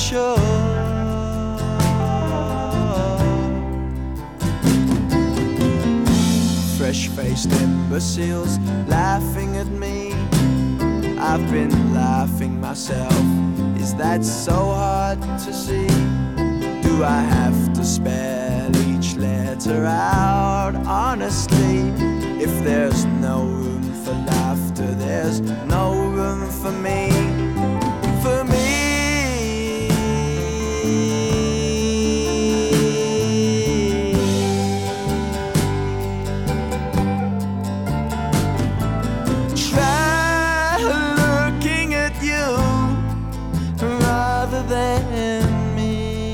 shore. Fresh-faced imbeciles laughing at me. I've been laughing myself. Is that so hard to see? Do I have to spell each letter out honestly? If there's no room for laughter, there's no room for me. For me. Try looking at you rather than me.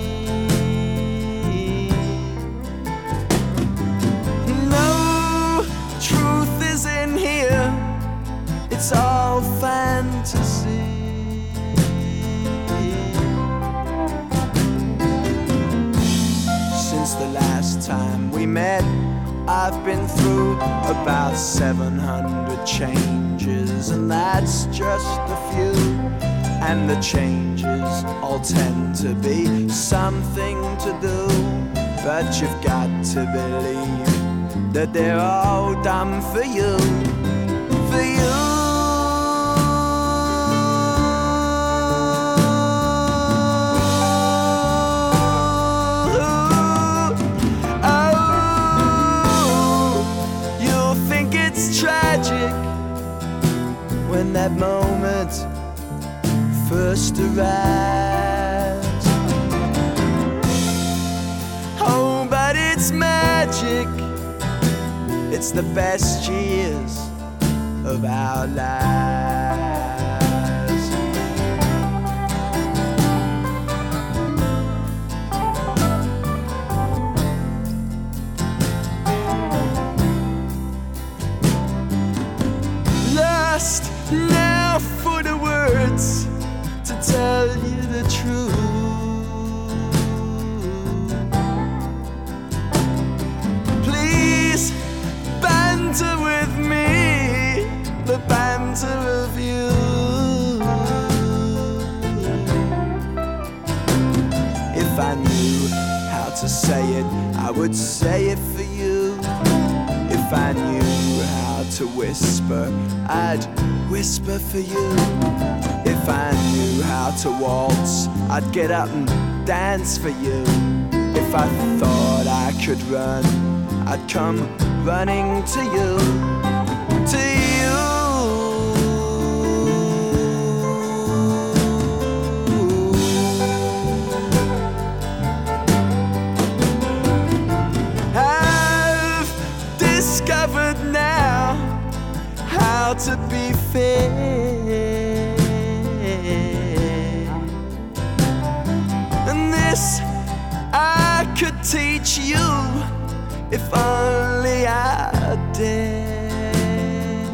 No truth is in here, it's all fantasy. Since the last time we met, I've been through about 700 changes, and that's just a few. And the changes all tend to be something to do, but you've got to believe that they're all done for you. For you. Tragic when that moment first arrives. Oh, but it's magic. It's the best years of our lives. Now for the words to tell you the truth. Please banter with me, the banter of you. If I knew how to say it, I would say it for you. If I knew how to whisper, I'd whisper for you. If I knew how to waltz, I'd get up and dance for you. If I thought I could run, I'd come running to you. To you. I've discovered now how to be fair, and this I could teach you if only I dare.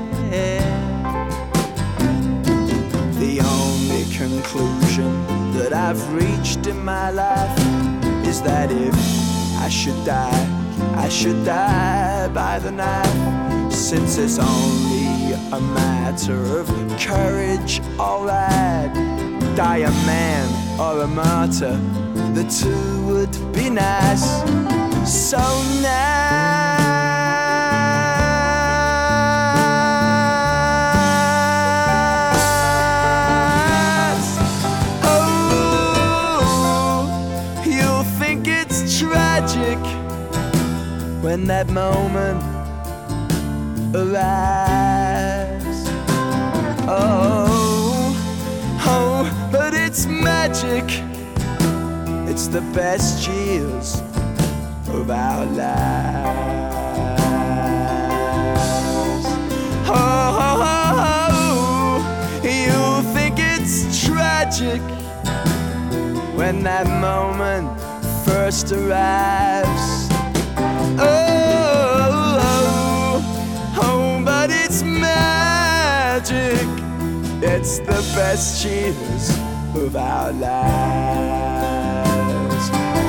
The only conclusion that I've reached in my life is that if I should die, I should die by the knife. Since it's only a matter of courage, alright. Die a man or a martyr, the two would be nice. So nice. Oh, you'll think it's tragic when that moment arrives. Oh, but it's magic. It's the best years of our lives. Oh, you think it's tragic when that moment first arrives. Oh, but it's magic. It's the best years of our lives.